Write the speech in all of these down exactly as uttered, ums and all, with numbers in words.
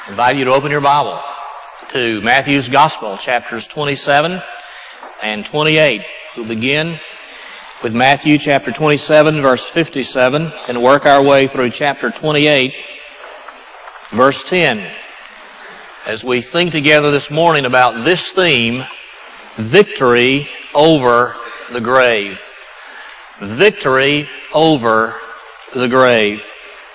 I invite you to open your Bible to Matthew's Gospel, chapters twenty-seven and twenty-eight. We'll begin with Matthew chapter twenty-seven, verse fifty-seven, and work our way through chapter twenty-eight, verse ten. As we think together this morning about this theme, victory over the grave. Victory over the grave.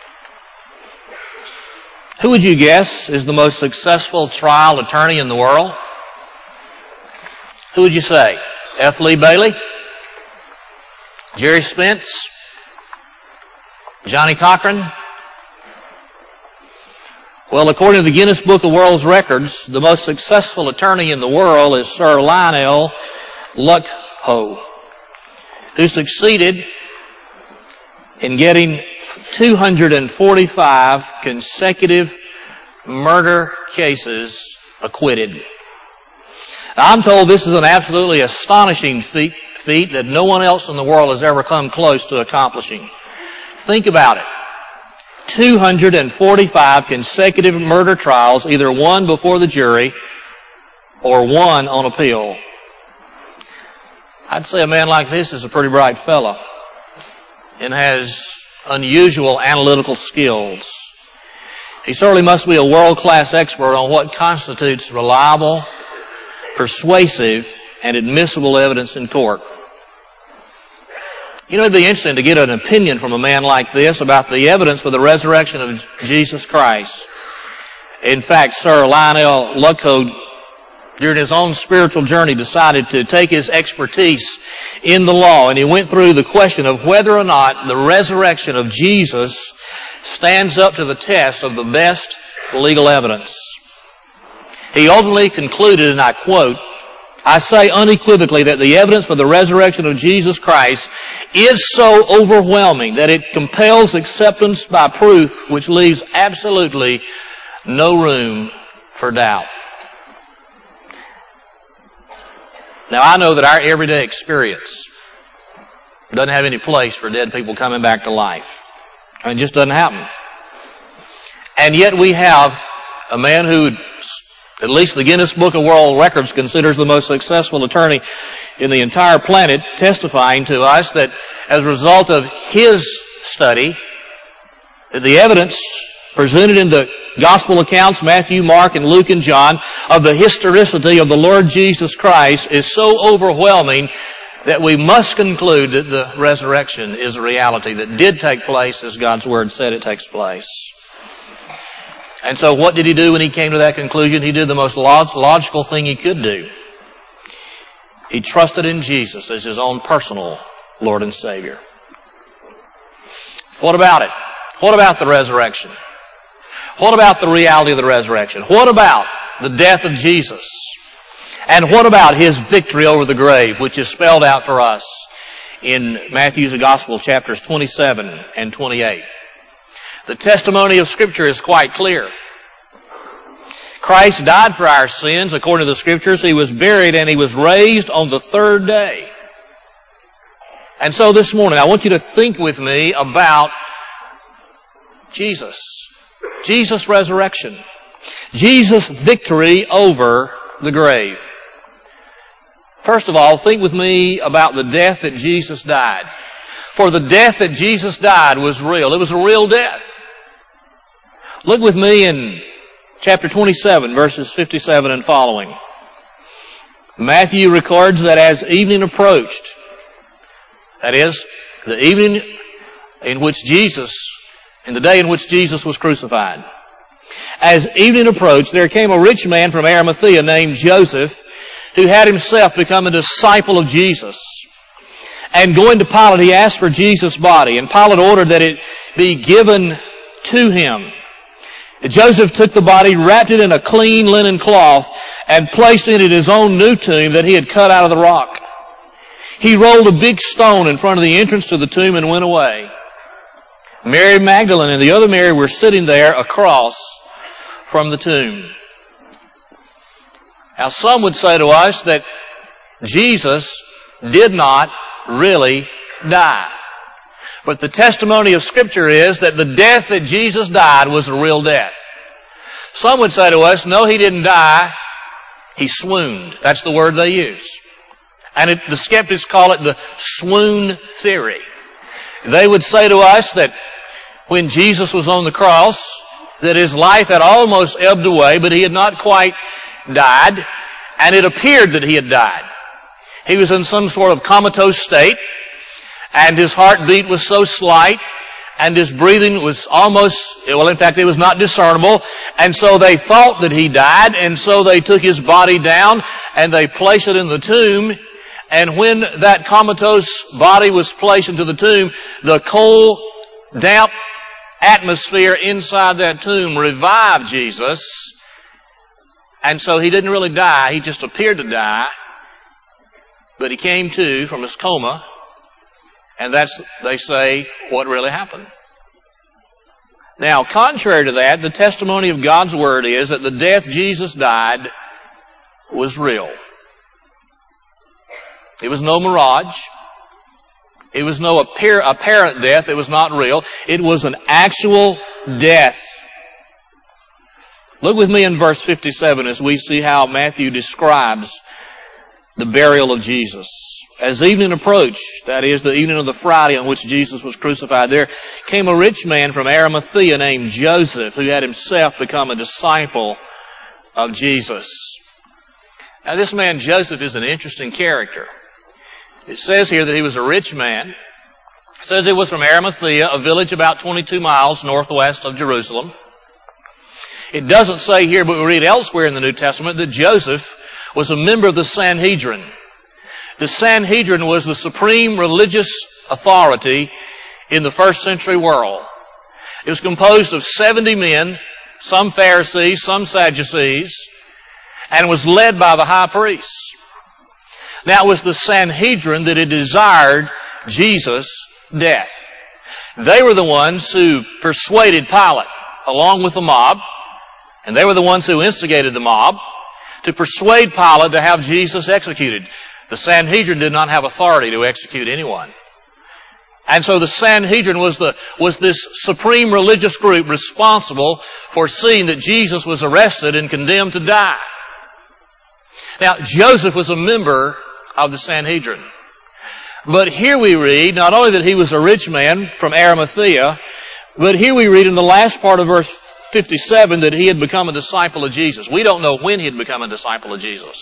Who would you guess is the most successful trial attorney in the world? Who would you say? F. Lee Bailey? Jerry Spence? Johnny Cochran? Well, according to the Guinness Book of World Records, the most successful attorney in the world is Sir Lionel Luckhoo, who succeeded in getting two hundred forty-five consecutive murder cases acquitted. Now, I'm told this is an absolutely astonishing feat, feat that no one else in the world has ever come close to accomplishing. Think about it. two hundred forty-five consecutive murder trials, either one before the jury or one on appeal. I'd say a man like this is a pretty bright fellow and has unusual analytical skills. He certainly must be a world-class expert on what constitutes reliable, persuasive, and admissible evidence in court. You know, it'd be interesting to get an opinion from a man like this about the evidence for the resurrection of Jesus Christ. In fact, Sir Lionel Luckhoo, during his own spiritual journey, decided to take his expertise in the law, and he went through the question of whether or not the resurrection of Jesus stands up to the test of the best legal evidence. He ultimately concluded, and I quote, "I say unequivocally that the evidence for the resurrection of Jesus Christ is so overwhelming that it compels acceptance by proof which leaves absolutely no room for doubt." Now, I know that our everyday experience doesn't have any place for dead people coming back to life. I mean, it just doesn't happen. And yet we have a man who, at least the Guinness Book of World Records considers the most successful attorney in the entire planet, testifying to us that as a result of his study, that the evidence presented in the Gospel accounts, Matthew, Mark, and Luke, and John, of the historicity of the Lord Jesus Christ is so overwhelming that we must conclude that the resurrection is a reality that did take place as God's Word said it takes place. And so what did he do when he came to that conclusion? He did the most logical thing he could do. He trusted in Jesus as his own personal Lord and Savior. What about it? What about the resurrection? What about the reality of the resurrection? What about the death of Jesus? And what about his victory over the grave, which is spelled out for us in Matthew's Gospel, chapters twenty-seven and twenty-eight? The testimony of Scripture is quite clear. Christ died for our sins, according to the Scriptures. He was buried and he was raised on the third day. And so this morning, I want you to think with me about Jesus. Jesus' resurrection. Jesus' victory over the grave. First of all, think with me about the death that Jesus died. For the death that Jesus died was real. It was a real death. Look with me in chapter twenty-seven, verses fifty-seven and following. Matthew records that as evening approached, that is, the evening in which Jesus, in the day in which Jesus was crucified, as evening approached, there came a rich man from Arimathea named Joseph, who had himself become a disciple of Jesus. And going to Pilate, he asked for Jesus' body, and Pilate ordered that it be given to him. Joseph took the body, wrapped it in a clean linen cloth, and placed in it his own new tomb that he had cut out of the rock. He rolled a big stone in front of the entrance to the tomb and went away. Mary Magdalene and the other Mary were sitting there across from the tomb. Now, some would say to us that Jesus did not really die. But the testimony of Scripture is that the death that Jesus died was a real death. Some would say to us, no, he didn't die. He swooned. That's the word they use. And it, the skeptics call it the swoon theory. They would say to us that when Jesus was on the cross, that his life had almost ebbed away, but he had not quite died, and it appeared that he had died. He was in some sort of comatose state, and his heartbeat was so slight, and his breathing was almost, well, in fact, it was not discernible, and so they thought that he died, and so they took his body down, and they placed it in the tomb, and when that comatose body was placed into the tomb, the cold, damp atmosphere inside that tomb revived Jesus, and so he didn't really die, he just appeared to die, but he came to from his coma, and that's, they say, what really happened. Now, contrary to that, the testimony of God's Word is that the death Jesus died was real. It was no mirage. It was no apparent death. It was not real. It was an actual death. Look with me in verse fifty-seven as we see how Matthew describes the burial of Jesus. As evening approached, that is, the evening of the Friday on which Jesus was crucified, there came a rich man from Arimathea named Joseph, who had himself become a disciple of Jesus. Now, this man Joseph is an interesting character. It says here that he was a rich man. It says he was from Arimathea, a village about twenty-two miles northwest of Jerusalem. It doesn't say here, but we read elsewhere in the New Testament, that Joseph was a member of the Sanhedrin. The Sanhedrin was the supreme religious authority in the first century world. It was composed of seventy men, some Pharisees, some Sadducees, and was led by the high priests. Now, it was the Sanhedrin that had desired Jesus' death. They were the ones who persuaded Pilate, along with the mob, and they were the ones who instigated the mob, to persuade Pilate to have Jesus executed. The Sanhedrin did not have authority to execute anyone. And so the Sanhedrin was the, was this supreme religious group responsible for seeing that Jesus was arrested and condemned to die. Now, Joseph was a member of the Sanhedrin. But here we read, not only that he was a rich man from Arimathea, but here we read in the last part of verse fifty-seven that he had become a disciple of Jesus. We don't know when he had become a disciple of Jesus.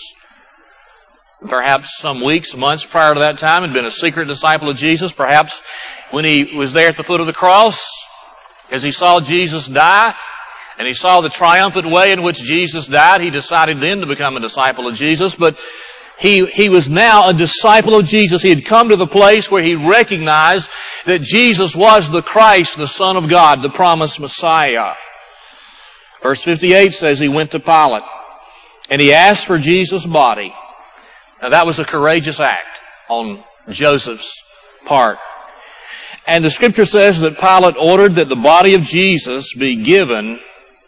Perhaps some weeks, months prior to that time, had been a secret disciple of Jesus. Perhaps when he was there at the foot of the cross, as he saw Jesus die, and he saw the triumphant way in which Jesus died, he decided then to become a disciple of Jesus. But he, he was now a disciple of Jesus. He had come to the place where he recognized that Jesus was the Christ, the Son of God, the promised Messiah. Verse fifty-eight says he went to Pilate, and he asked for Jesus' body. Now, that was a courageous act on Joseph's part. And the scripture says that Pilate ordered that the body of Jesus be given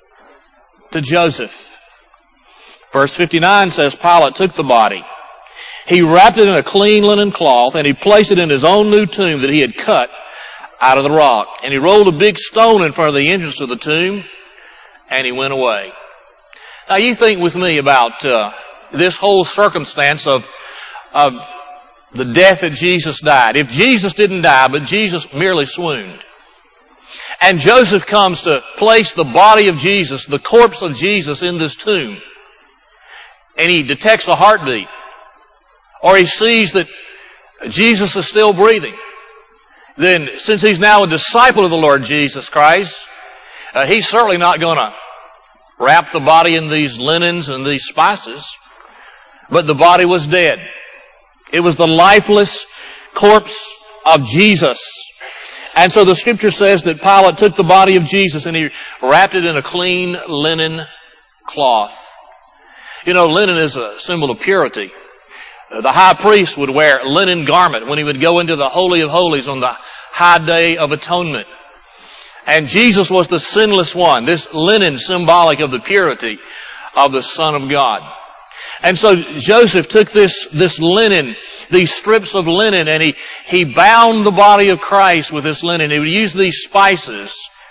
to Joseph. Verse fifty-nine says Pilate took the body. He wrapped it in a clean linen cloth, and he placed it in his own new tomb that he had cut out of the rock. And he rolled a big stone in front of the entrance to the tomb, and he went away. Now, you think with me about uh, this whole circumstance of, of the death that Jesus died. If Jesus didn't die, but Jesus merely swooned, and Joseph comes to place the body of Jesus, the corpse of Jesus, in this tomb, and he detects a heartbeat, or he sees that Jesus is still breathing, then since he's now a disciple of the Lord Jesus Christ, uh, he's certainly not going to wrap the body in these linens and these spices. But the body was dead. It was the lifeless corpse of Jesus. And so the scripture says that Pilate took the body of Jesus and he wrapped it in a clean linen cloth. You know, linen is a symbol of purity. The high priest would wear a linen garment when he would go into the Holy of Holies on the high day of atonement. And Jesus was the sinless one, this linen symbolic of the purity of the Son of God. And so Joseph took this, this linen, these strips of linen, and he, he bound the body of Christ with this linen. He would use these spices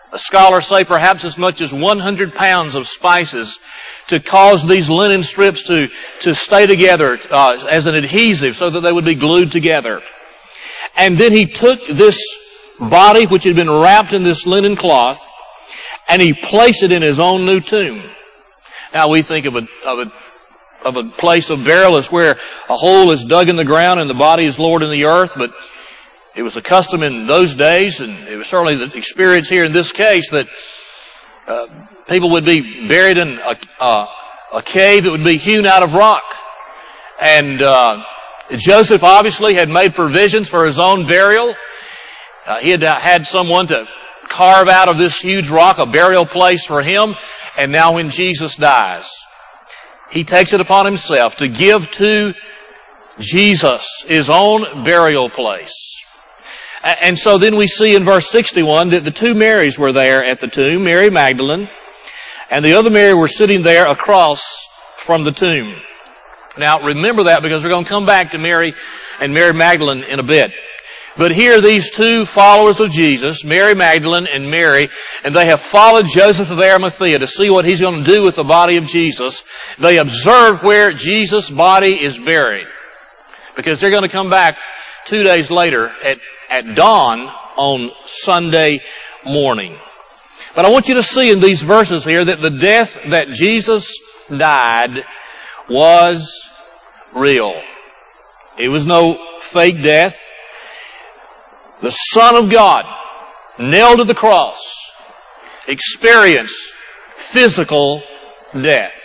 Scholars say perhaps as much as one hundred pounds of spices to cause these linen strips to, to stay together uh, as an adhesive so that they would be glued together. And then he took this body which had been wrapped in this linen cloth and he placed it in his own new tomb. Now we think of a, of a of a place of burial as where a hole is dug in the ground and the body is lowered in the earth, but it was a custom in those days, and it was certainly the experience here in this case, that uh, people would be buried in a, uh, a cave that would be hewn out of rock. And uh, Joseph obviously had made provisions for his own burial. Uh, he had had someone to carve out of this huge rock a burial place for him, and now when Jesus dies, he takes it upon himself to give to Jesus his own burial place. And so then we see in verse sixty-one that the two Marys were there at the tomb, Mary Magdalene, and the other Mary were sitting there across from the tomb. Now remember that, because we're going to come back to Mary and Mary Magdalene in a bit. But here these two followers of Jesus, Mary Magdalene and Mary, and they have followed Joseph of Arimathea to see what he's going to do with the body of Jesus. They observe where Jesus' body is buried, because they're going to come back two days later at, at dawn on Sunday morning. But I want you to see in these verses here that the death that Jesus died was real. It was no fake death. The Son of God, nailed to the cross, experienced physical death.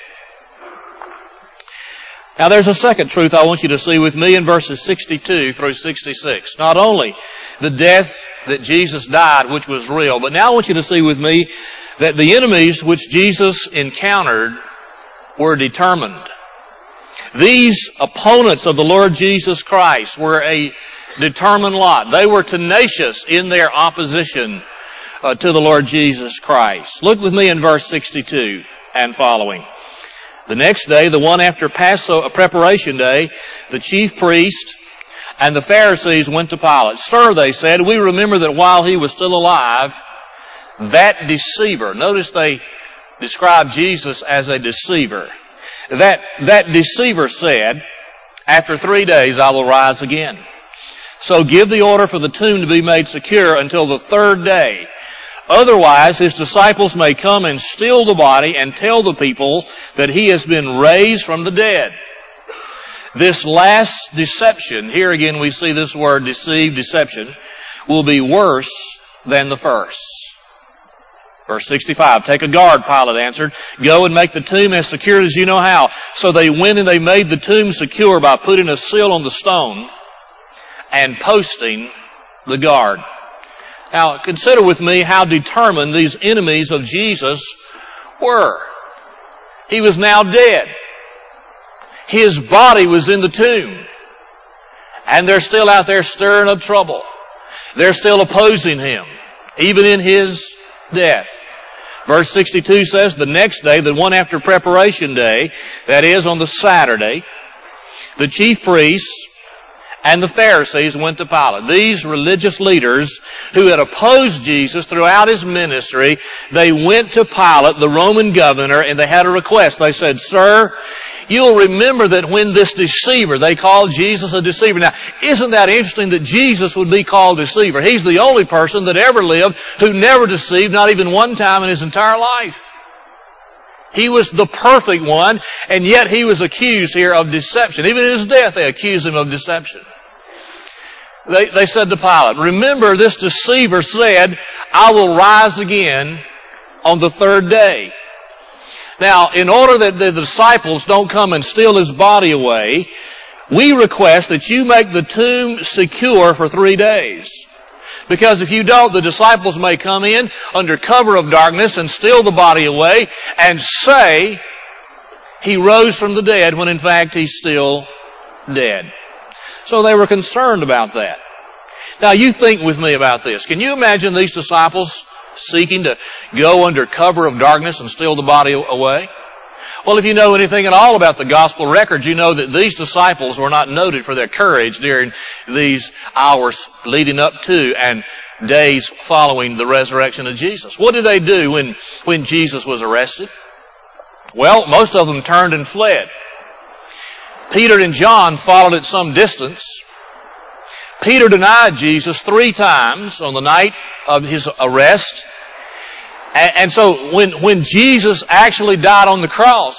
Now there's a second truth I want you to see with me in verses sixty-two through sixty-six. Not only the death that Jesus died, which was real, but now I want you to see with me that the enemies which Jesus encountered were determined. These opponents of the Lord Jesus Christ were a determined lot. They were tenacious in their opposition uh, to the Lord Jesus Christ. Look with me in verse sixty-two and following. The next day, the one after Passover, preparation day, the chief priest and the Pharisees went to Pilate. Sir, they said, we remember that while he was still alive, that deceiver, notice they described Jesus as a deceiver. That, that deceiver said, after three days I will rise again. So give the order for the tomb to be made secure until the third day. Otherwise, his disciples may come and steal the body and tell the people that he has been raised from the dead. This last deception, here again we see this word deceive, deception, will be worse than the first. Verse sixty-five, take a guard, Pilate answered. Go and make the tomb as secure as you know how. So they went and they made the tomb secure by putting a seal on the stone and posting the guard. Now, consider with me how determined these enemies of Jesus were. He was now dead. His body was in the tomb. And they're still out there stirring up trouble. They're still opposing him, even in his death. Verse sixty-two says, the next day, the one after preparation day, that is on the Saturday, the chief priests and the Pharisees went to Pilate. These religious leaders who had opposed Jesus throughout his ministry, they went to Pilate, the Roman governor, and they had a request. They said, Sir, you'll remember that when this deceiver, they called Jesus a deceiver. Now, isn't that interesting that Jesus would be called deceiver? He's the only person that ever lived who never deceived, not even one time in his entire life. He was the perfect one, and yet he was accused here of deception. Even in his death, they accused him of deception. They, they said to Pilate, remember this deceiver said, I will rise again on the third day. Now, in order that the disciples don't come and steal his body away, we request that you make the tomb secure for three days. Because if you don't, the disciples may come in under cover of darkness and steal the body away and say he rose from the dead when in fact he's still dead. So they were concerned about that. Now you think with me about this. Can you imagine these disciples seeking to go under cover of darkness and steal the body away? Well, if you know anything at all about the gospel records, you know that these disciples were not noted for their courage during these hours leading up to and days following the resurrection of Jesus. What did they do when, when Jesus was arrested? Well, most of them turned and fled. Peter and John followed at some distance. Peter denied Jesus three times on the night of his arrest. And, and so when, when Jesus actually died on the cross,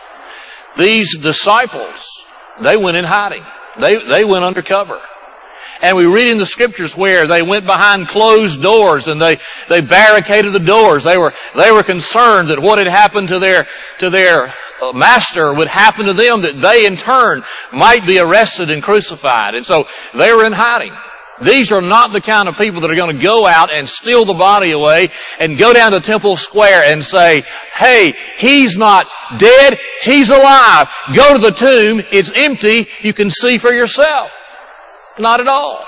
these disciples, they went in hiding. They, they went undercover. And we read in the scriptures where they went behind closed doors and they, they barricaded the doors. They were, they were concerned that what had happened to their, to their master would happen to them, that they in turn might be arrested and crucified. And so they were in hiding. These are not the kind of people that are going to go out and steal the body away and go down to Temple Square and say, hey, he's not dead, he's alive. Go to the tomb, it's empty, you can see for yourself. Not at all.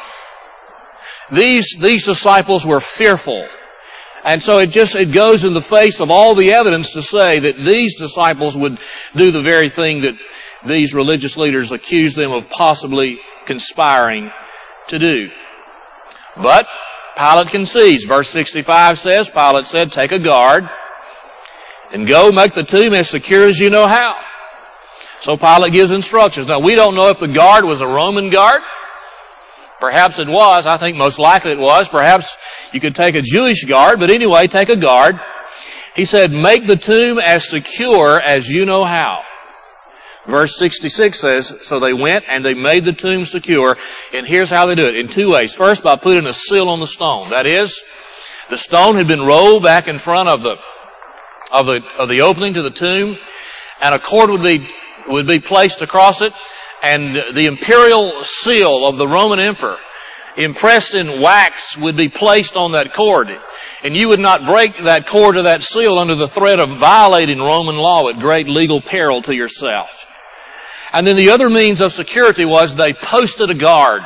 These, these disciples were fearful. And so it just, it goes in the face of all the evidence to say that these disciples would do the very thing that these religious leaders accused them of possibly conspiring to do. But Pilate concedes. Verse sixty-five says, Pilate said, take a guard and go make the tomb as secure as you know how. So Pilate gives instructions. Now we don't know if the guard was a Roman guard. Perhaps it was. I think most likely it was. Perhaps you could take a Jewish guard, but anyway, take a guard. He said, make the tomb as secure as you know how. Verse sixty-six says, so they went and they made the tomb secure. And here's how they do it. In two ways. First, by putting a seal on the stone. That is, the stone had been rolled back in front of the, of the, of the opening to the tomb, and a cord would be, would be placed across it. And the imperial seal of the Roman emperor, impressed in wax, would be placed on that cord. And you would not break that cord or that seal under the threat of violating Roman law at great legal peril to yourself. And then the other means of security was they posted a guard,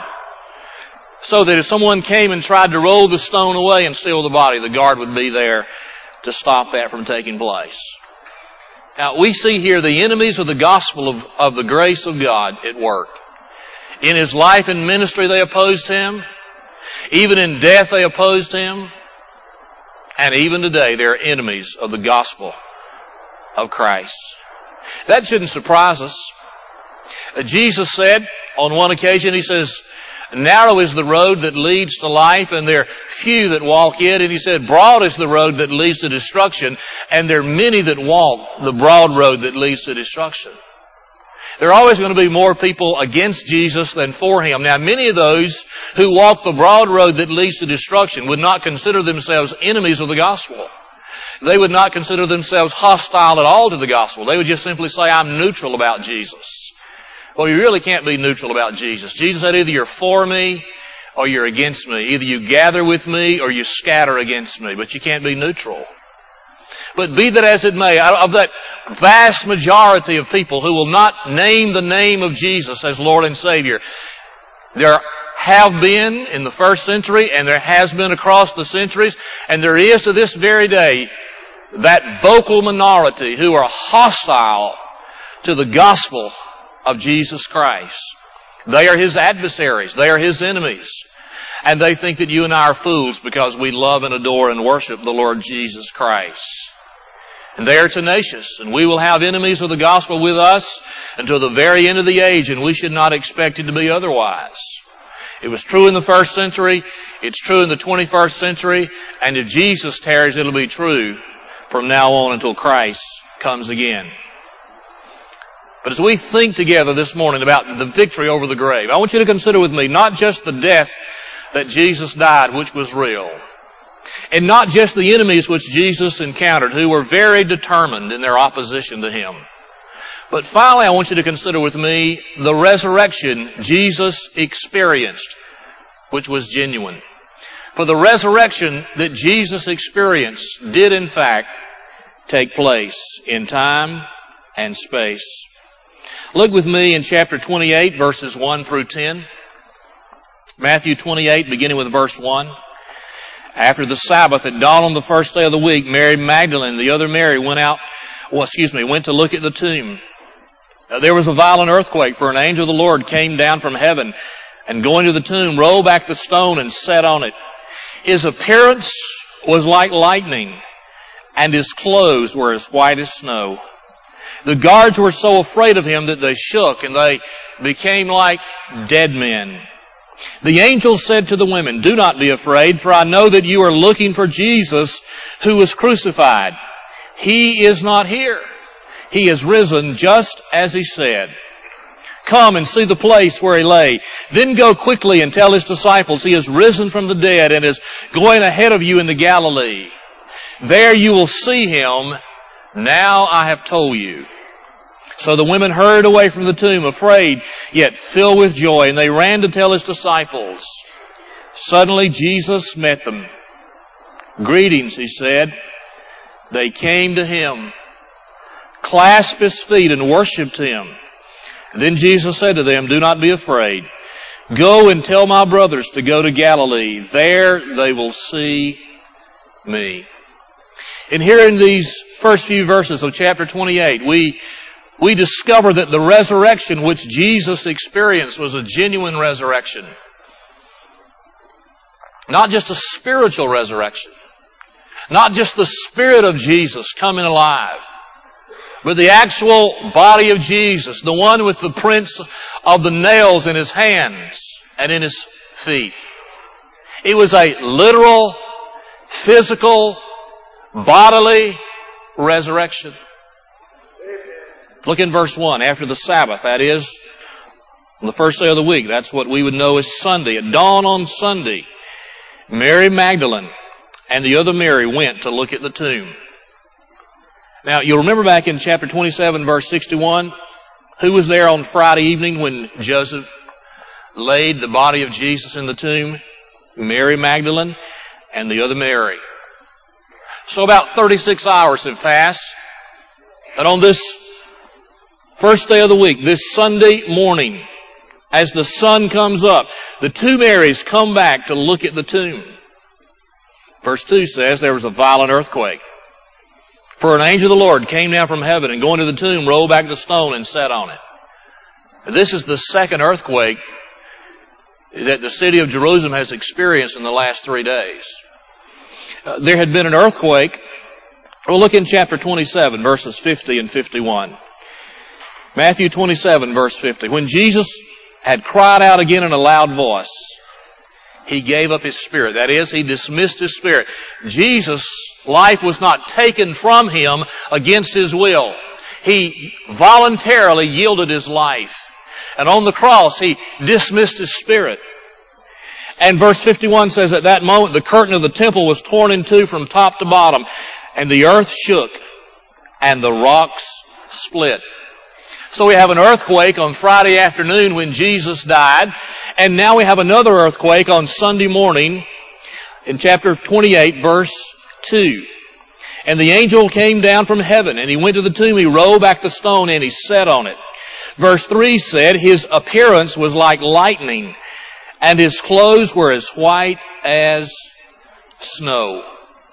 so that if someone came and tried to roll the stone away and steal the body, the guard would be there to stop that from taking place. Now, we see here the enemies of the gospel of, of the grace of God at work. In his life and ministry, they opposed him. Even in death, they opposed him. And even today, they're enemies of the gospel of Christ. That shouldn't surprise us. Jesus said on one occasion, he says, narrow is the road that leads to life, and there are few that walk it. And he said, broad is the road that leads to destruction, and there are many that walk the broad road that leads to destruction. There are always going to be more people against Jesus than for him. Now, many of those who walk the broad road that leads to destruction would not consider themselves enemies of the gospel. They would not consider themselves hostile at all to the gospel. They would just simply say, I'm neutral about Jesus. Well, you really can't be neutral about Jesus. Jesus said either you're for me or you're against me. Either you gather with me or you scatter against me. But you can't be neutral. But be that as it may, of that vast majority of people who will not name the name of Jesus as Lord and Savior, there have been in the first century, and there has been across the centuries, and there is to this very day, that vocal minority who are hostile to the gospel of Jesus Christ. They are his adversaries. They are his enemies. And they think that you and I are fools because we love and adore and worship the Lord Jesus Christ. And they are tenacious, and we will have enemies of the gospel with us until the very end of the age, and we should not expect it to be otherwise. It was true in the first century, it's true in the twenty-first century, and if Jesus tarries, it'll be true from now on until Christ comes again. But as we think together this morning about the victory over the grave, I want you to consider with me not just the death that Jesus died, which was real, and not just the enemies which Jesus encountered, who were very determined in their opposition to him. But finally, I want you to consider with me the resurrection Jesus experienced, which was genuine. For the resurrection that Jesus experienced did in fact take place in time and space. Look with me in chapter twenty-eight, verses one through ten. Matthew twenty-eight, beginning with verse one. After the Sabbath, at dawn on the first day of the week, Mary Magdalene and the other Mary went out well, excuse me, went to look at the tomb. Uh, there was a violent earthquake, for an angel of the Lord came down from heaven and going to the tomb, rolled back the stone and sat on it. His appearance was like lightning, and his clothes were as white as snow. The guards were so afraid of him that they shook, and they became like dead men. The angel said to the women, "Do not be afraid, for I know that you are looking for Jesus who was crucified. He is not here. He is risen just as he said. Come and see the place where he lay. Then go quickly and tell his disciples he is risen from the dead and is going ahead of you into Galilee. There you will see him. Now I have told you." So the women hurried away from the tomb, afraid, yet filled with joy, and they ran to tell his disciples. Suddenly Jesus met them. "Greetings," he said. They came to him, clasped his feet, and worshipped him. Then Jesus said to them, "Do not be afraid. Go and tell my brothers to go to Galilee. There they will see me." And here in these first few verses of chapter twenty-eight, we we discover that the resurrection which Jesus experienced was a genuine resurrection. Not just a spiritual resurrection. Not just the Spirit of Jesus coming alive, but the actual body of Jesus, the one with the prints of the nails in his hands and in his feet. It was a literal, physical, bodily resurrection. Look in verse one. After the Sabbath, that is, on the first day of the week, that's what we would know as Sunday. At dawn on Sunday, Mary Magdalene and the other Mary went to look at the tomb. Now, you'll remember back in chapter twenty-seven, verse sixty-one, who was there on Friday evening when Joseph laid the body of Jesus in the tomb? Mary Magdalene and the other Mary. So about thirty-six hours have passed, and on this first day of the week, this Sunday morning, as the sun comes up, the two Marys come back to look at the tomb. Verse two says there was a violent earthquake. For an angel of the Lord came down from heaven and going to the tomb, rolled back the stone and sat on it. This is the second earthquake that the city of Jerusalem has experienced in the last three days. Uh, there had been an earthquake. We'll look in chapter twenty-seven, verses fifty and fifty-one. Matthew twenty-seven, verse fifty. When Jesus had cried out again in a loud voice, he gave up his spirit. That is, he dismissed his spirit. Jesus' life was not taken from him against his will. He voluntarily yielded his life. And on the cross, he dismissed his spirit. And verse fifty-one says, at that moment, the curtain of the temple was torn in two from top to bottom, and the earth shook, and the rocks split. So we have an earthquake on Friday afternoon when Jesus died, and now we have another earthquake on Sunday morning in chapter twenty-eight, verse two. And the angel came down from heaven, and he went to the tomb, he rolled back the stone, and he sat on it. Verse three said, his appearance was like lightning, and his clothes were as white as snow.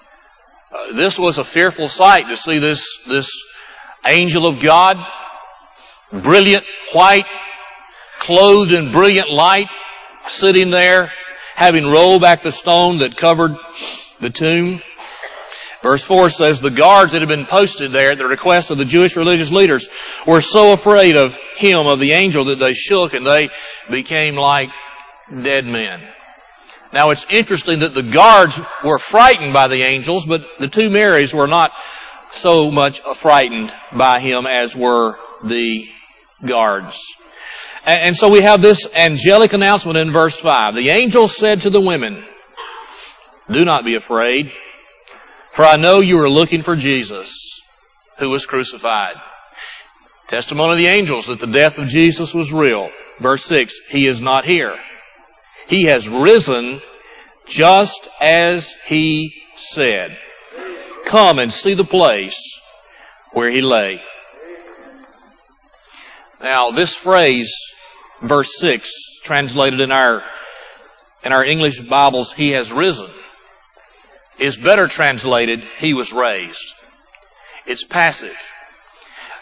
Uh, this was a fearful sight to see this, this angel of God, brilliant white, clothed in brilliant light, sitting there, having rolled back the stone that covered the tomb. Verse four says, the guards that had been posted there at the request of the Jewish religious leaders were so afraid of him, of the angel, that they shook and they became like dead men. Now it's interesting that the guards were frightened by the angels, but the two Marys were not so much frightened by him as were the guards. And so we have this angelic announcement in verse five. The angel said to the women, do not be afraid, for I know you are looking for Jesus, who was crucified. Testimony of the angels that the death of Jesus was real. Verse six, he is not here. He has risen just as he said. Come and see the place where he lay. Now, this phrase, verse six, translated in our, in our English Bibles, he has risen, is better translated, he was raised. It's passive.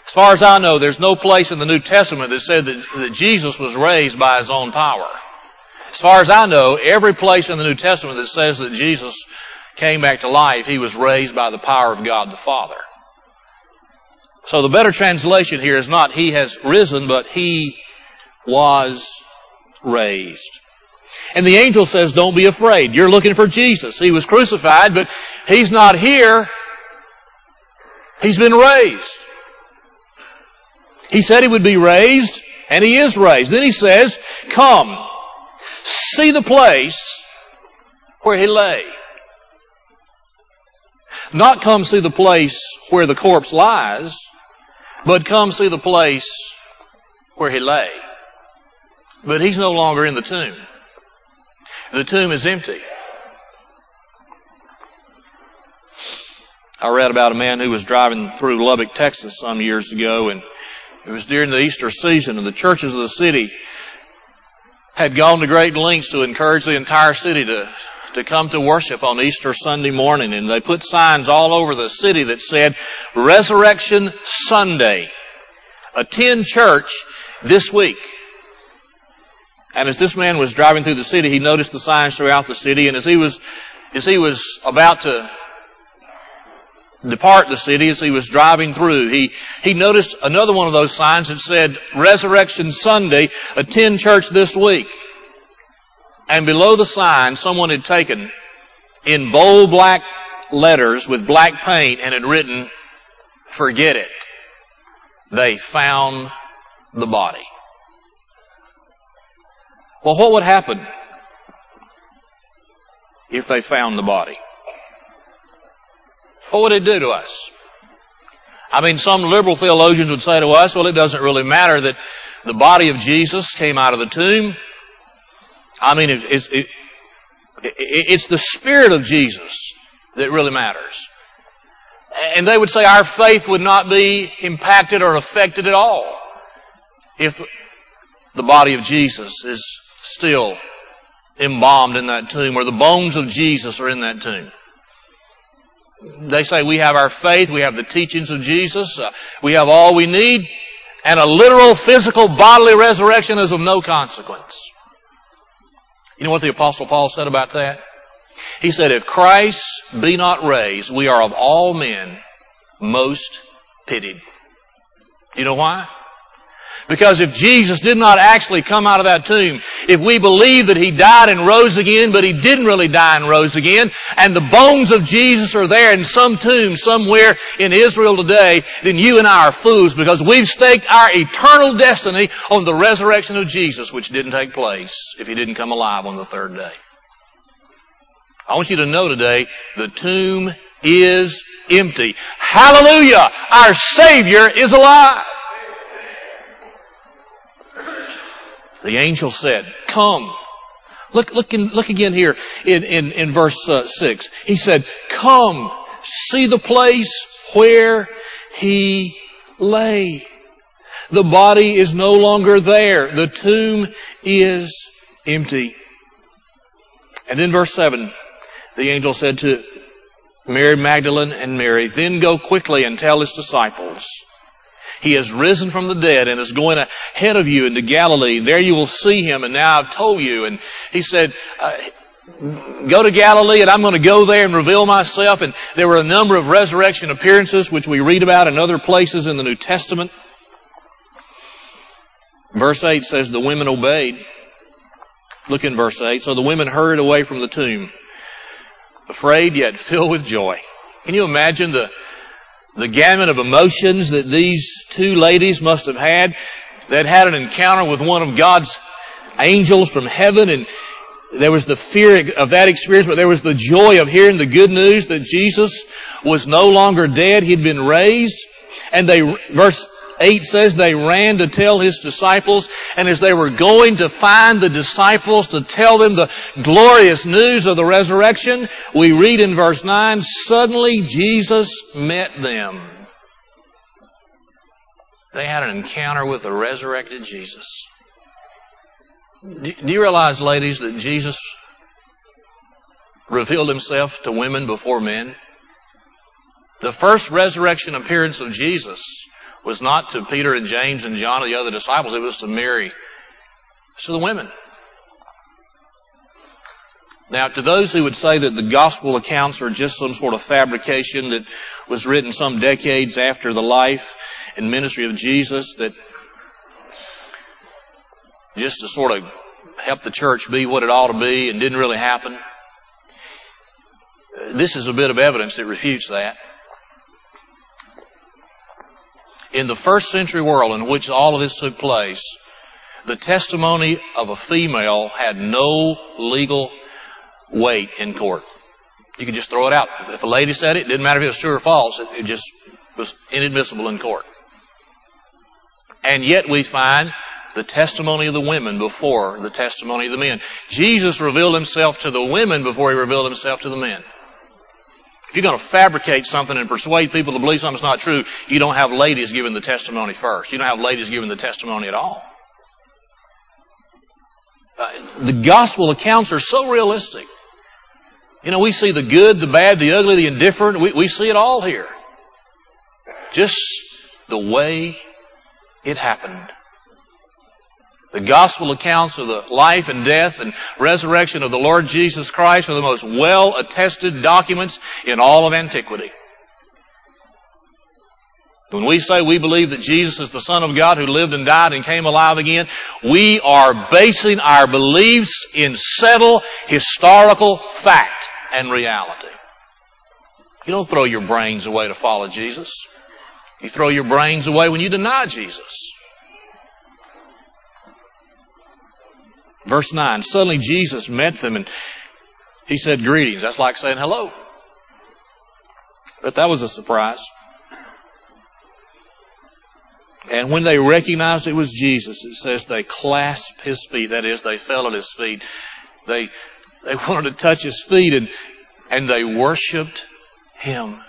As far as I know, there's no place in the New Testament that said that, that Jesus was raised by his own power. As far as I know, every place in the New Testament that says that Jesus came back to life, he was raised by the power of God the Father. So the better translation here is not he has risen, but he was raised. And the angel says, don't be afraid. You're looking for Jesus. He was crucified, but he's not here. He's been raised. He said he would be raised, and he is raised. Then he says, come, see the place where he lay. Not come see the place where the corpse lies, but come see the place where he lay. But he's no longer in the tomb. The tomb is empty. I read about a man who was driving through Lubbock, Texas some years ago, and it was during the Easter season, and the churches of the city had gone to great lengths to encourage the entire city to, to come to worship on Easter Sunday morning. And they put signs all over the city that said, Resurrection Sunday. Attend church this week. And as this man was driving through the city, he noticed the signs throughout the city. And as he was, as he was about to depart the city, as he was driving through, he, he noticed another one of those signs that said, Resurrection Sunday, attend church this week. And below the sign, someone had taken in bold black letters with black paint and had written, forget it. They found the body. Well, what would happen if they found the body? What would it do to us? I mean, some liberal theologians would say to us, well, it doesn't really matter that the body of Jesus came out of the tomb. I mean, it, it, it, it's the Spirit of Jesus that really matters. And they would say our faith would not be impacted or affected at all if the body of Jesus is still embalmed in that tomb, or the bones of Jesus are in that tomb. They say we have our faith, we have the teachings of Jesus, uh, we have all we need, and a literal, physical, bodily resurrection is of no consequence. You know what the Apostle Paul said about that? He said, if Christ be not raised, we are of all men most pitied. You know why? Because if Jesus did not actually come out of that tomb, if we believe that He died and rose again, but He didn't really die and rose again, and the bones of Jesus are there in some tomb somewhere in Israel today, then you and I are fools, because we've staked our eternal destiny on the resurrection of Jesus, which didn't take place if He didn't come alive on the third day. I want you to know today, the tomb is empty. Hallelujah! Our Savior is alive. The angel said, come. Look, look, in, look again here in, in, in verse uh, six. He said, come, see the place where He lay. The body is no longer there. The tomb is empty. And then verse seven, the angel said to Mary Magdalene and Mary, then go quickly and tell His disciples, He has risen from the dead and is going ahead of you into Galilee. There you will see Him, and now I've told you. And he said, uh, go to Galilee, and I'm going to go there and reveal myself. And there were a number of resurrection appearances, which we read about in other places in the New Testament. Verse eight says, the women obeyed. Look in verse eight. So the women hurried away from the tomb, afraid yet filled with joy. Can you imagine the The gamut of emotions that these two ladies must have had? They'd had an encounter with one of God's angels from heaven, and there was the fear of that experience, but there was the joy of hearing the good news that Jesus was no longer dead. He'd been raised. And they, verse eight says, they ran to tell His disciples, and as they were going to find the disciples to tell them the glorious news of the resurrection, we read in verse nine, suddenly Jesus met them. They had an encounter with the resurrected Jesus. Do you realize, ladies, that Jesus revealed Himself to women before men? The first resurrection appearance of Jesus was not to Peter and James and John and the other disciples. It was to Mary. It's to the women. Now, to those who would say that the gospel accounts are just some sort of fabrication that was written some decades after the life and ministry of Jesus, that just to sort of help the church be what it ought to be and didn't really happen, this is a bit of evidence that refutes that. In the first century world in which all of this took place, the testimony of a female had no legal weight in court. You could just throw it out. If a lady said it, it didn't matter if it was true or false. It, it just was inadmissible in court. And yet we find the testimony of the women before the testimony of the men. Jesus revealed himself to the women before he revealed himself to the men. If you're going to fabricate something and persuade people to believe something's not true, you don't have ladies giving the testimony first. You don't have ladies giving the testimony at all. Uh, the gospel accounts are so realistic. You know, we see the good, the bad, the ugly, the indifferent. We, we see it all here. Just the way it happened. The gospel accounts of the life and death and resurrection of the Lord Jesus Christ are the most well-attested documents in all of antiquity. When we say we believe that Jesus is the Son of God who lived and died and came alive again, we are basing our beliefs in settled historical fact and reality. You don't throw your brains away to follow Jesus. You throw your brains away when you deny Jesus. Verse nine, suddenly Jesus met them and he said, greetings. That's like saying hello. But that was a surprise. And when they recognized it was Jesus, it says they clasped his feet. That is, they fell at his feet. They, they wanted to touch his feet and, and they worshiped him.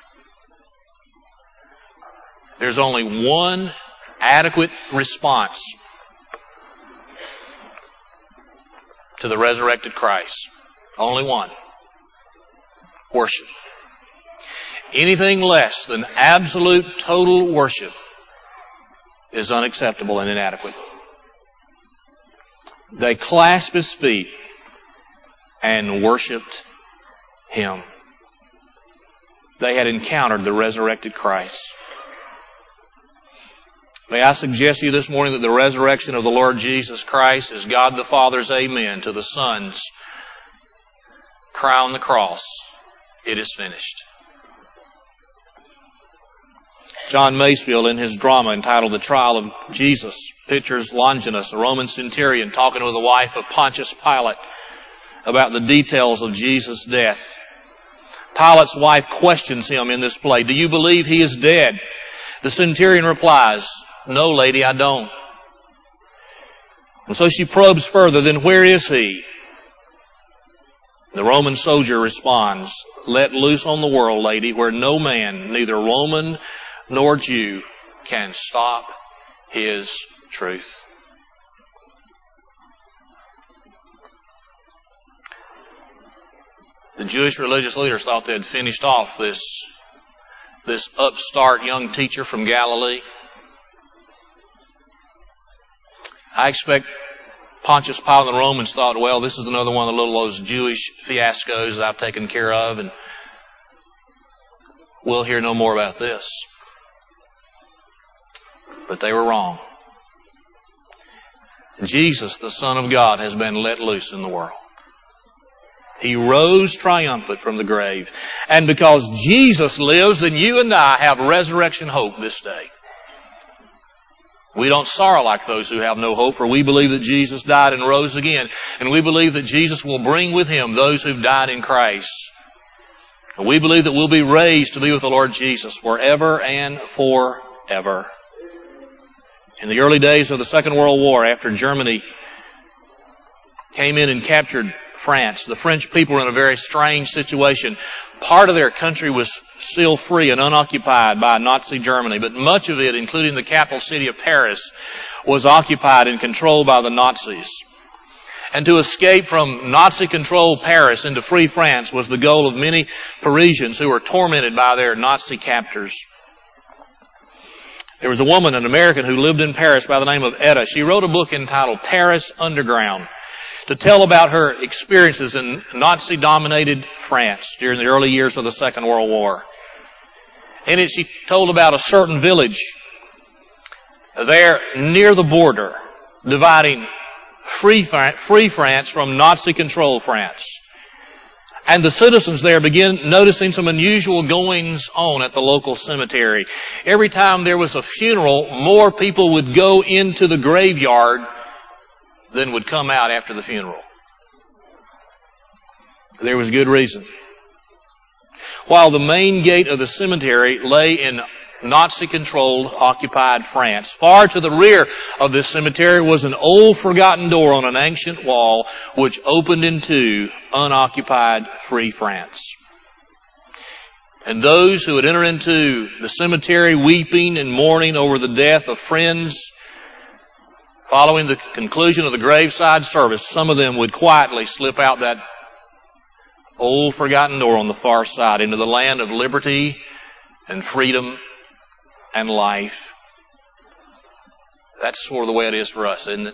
There's only one adequate response to the resurrected Christ. Only one. Worship. Anything less than absolute, total worship is unacceptable and inadequate. They clasped his feet and worshiped him. They had encountered the resurrected Christ. May I suggest to you this morning that the resurrection of the Lord Jesus Christ is God the Father's amen to the Son's cry on the cross. It is finished. John Masefield, in his drama entitled The Trial of Jesus, pictures Longinus, a Roman centurion, talking with the wife of Pontius Pilate about the details of Jesus' death. Pilate's wife questions him in this play, do you believe he is dead? The centurion replies, no, lady, I don't. And so she probes further, then where is he? The Roman soldier responds, let loose on the world, lady, where no man, neither Roman nor Jew, can stop his truth. The Jewish religious leaders thought they had finished off this, this upstart young teacher from Galilee. I expect Pontius Pilate and the Romans thought, well, this is another one of the little those Jewish fiascos that I've taken care of, and we'll hear no more about this. But they were wrong. Jesus, the Son of God, has been let loose in the world. He rose triumphant from the grave. And because Jesus lives, then you and I have resurrection hope this day. We don't sorrow like those who have no hope, for we believe that Jesus died and rose again. And we believe that Jesus will bring with him those who've died in Christ. And we believe that we'll be raised to be with the Lord Jesus forever and forever. In the early days of the Second World War, after Germany came in and captured France, the French people were in a very strange situation. Part of their country was still free and unoccupied by Nazi Germany, but much of it, including the capital city of Paris, was occupied and controlled by the Nazis. And to escape from Nazi-controlled Paris into free France was the goal of many Parisians who were tormented by their Nazi captors. There was a woman, an American, who lived in Paris by the name of Etta. She wrote a book entitled Paris Underground to tell about her experiences in Nazi-dominated France during the early years of the Second World War. In it, she told about a certain village there near the border, dividing free, free France from Nazi-controlled France. And the citizens there began noticing some unusual goings on at the local cemetery. Every time there was a funeral, more people would go into the graveyard than would come out after the funeral. There was good reason. While the main gate of the cemetery lay in Nazi-controlled, occupied France, far to the rear of this cemetery was an old forgotten door on an ancient wall which opened into unoccupied free France. And those who would enter into the cemetery weeping and mourning over the death of friends, following the conclusion of the graveside service, some of them would quietly slip out that old forgotten door on the far side into the land of liberty and freedom and life. That's sort of the way it is for us, isn't it?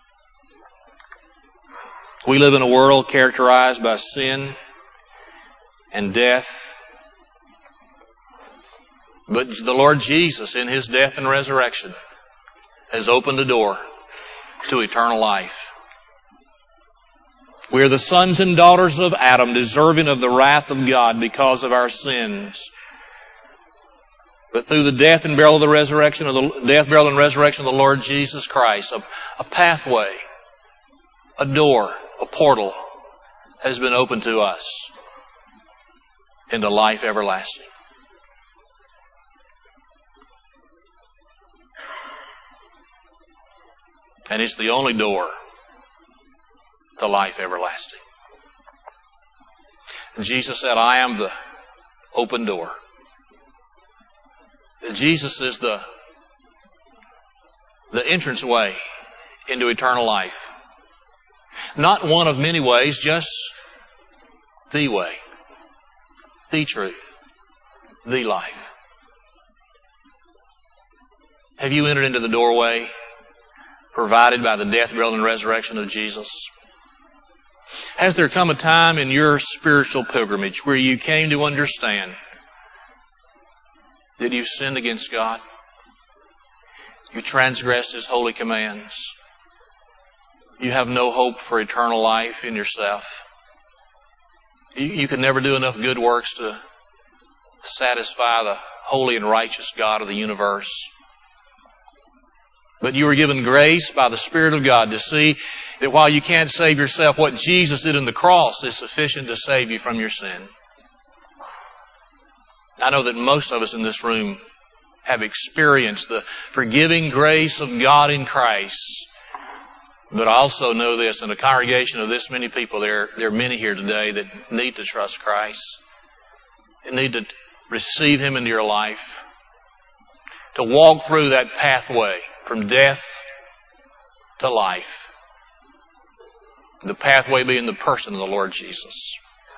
We live in a world characterized by sin and death. But the Lord Jesus, in His death and resurrection, has opened the door to eternal life. We are the sons and daughters of Adam, deserving of the wrath of God because of our sins. But through the death and burial of the resurrection of the death, burial, and resurrection of the Lord Jesus Christ, a, a pathway, a door, a portal has been opened to us into life everlasting. And it's the only door to life everlasting. And Jesus said, I am the open door. Jesus is the, the entranceway into eternal life. Not one of many ways, just the way, the truth, the life. Have you entered into the doorway provided by the death, burial, and resurrection of Jesus? Has there come a time in your spiritual pilgrimage where you came to understand that you've sinned against God? You transgressed His holy commands. You have no hope for eternal life in yourself. You, you can never do enough good works to satisfy the holy and righteous God of the universe. But you were given grace by the Spirit of God to see that while you can't save yourself, what Jesus did on the cross is sufficient to save you from your sin. I know that most of us in this room have experienced the forgiving grace of God in Christ. But I also know this, in a congregation of this many people, there, there are many here today that need to trust Christ. They need to receive Him into your life. To walk through that pathway from death to life. The pathway being the person of the Lord Jesus.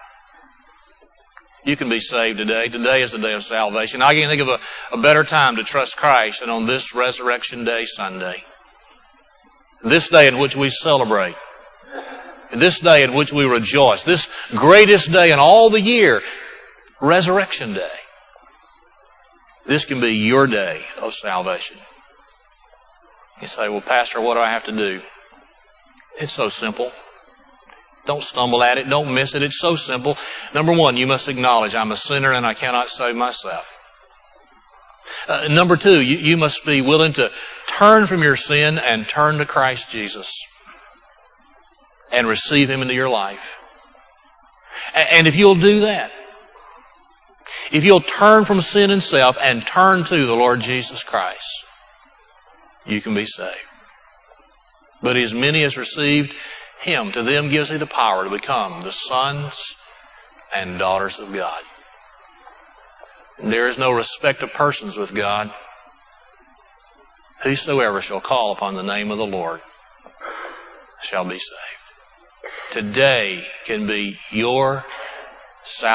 You can be saved today. Today is the day of salvation. I can't think of a, a better time to trust Christ than on this Resurrection Day Sunday. This day in which we celebrate. This day in which we rejoice. This greatest day in all the year, Resurrection Day. This can be your day of salvation. You say, well, Pastor, what do I have to do? It's so simple. Don't stumble at it. Don't miss it. It's so simple. Number one, you must acknowledge I'm a sinner and I cannot save myself. Uh, number two, you, you must be willing to turn from your sin and turn to Christ Jesus and receive Him into your life. And, and if you'll do that, if you'll turn from sin and self and turn to the Lord Jesus Christ, you can be saved. But as many as received Him, to them gives He the power to become the sons and daughters of God. There is no respect of persons with God. Whosoever shall call upon the name of the Lord shall be saved. Today can be your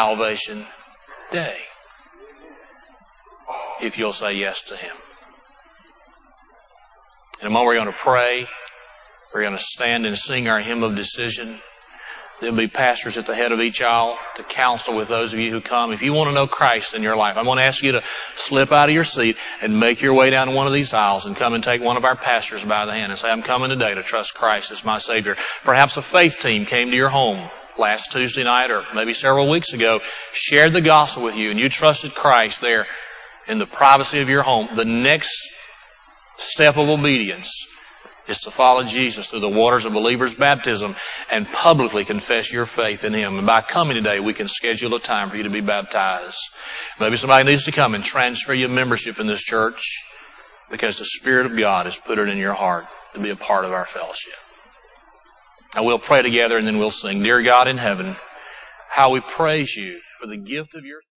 salvation day if you'll say yes to Him. In a moment we're going to pray. We're going to stand and sing our hymn of decision. There'll be pastors at the head of each aisle to counsel with those of you who come. If you want to know Christ in your life, I'm going to ask you to slip out of your seat and make your way down to one of these aisles and come and take one of our pastors by the hand and say, I'm coming today to trust Christ as my Savior. Perhaps a faith team came to your home last Tuesday night or maybe several weeks ago, shared the gospel with you, and you trusted Christ there in the privacy of your home. The next step of obedience is to follow Jesus through the waters of believer's baptism and publicly confess your faith in Him. And by coming today, we can schedule a time for you to be baptized. Maybe somebody needs to come and transfer your membership in this church because the Spirit of God has put it in your heart to be a part of our fellowship. Now we'll pray together and then we'll sing. Dear God in heaven, how we praise you for the gift of your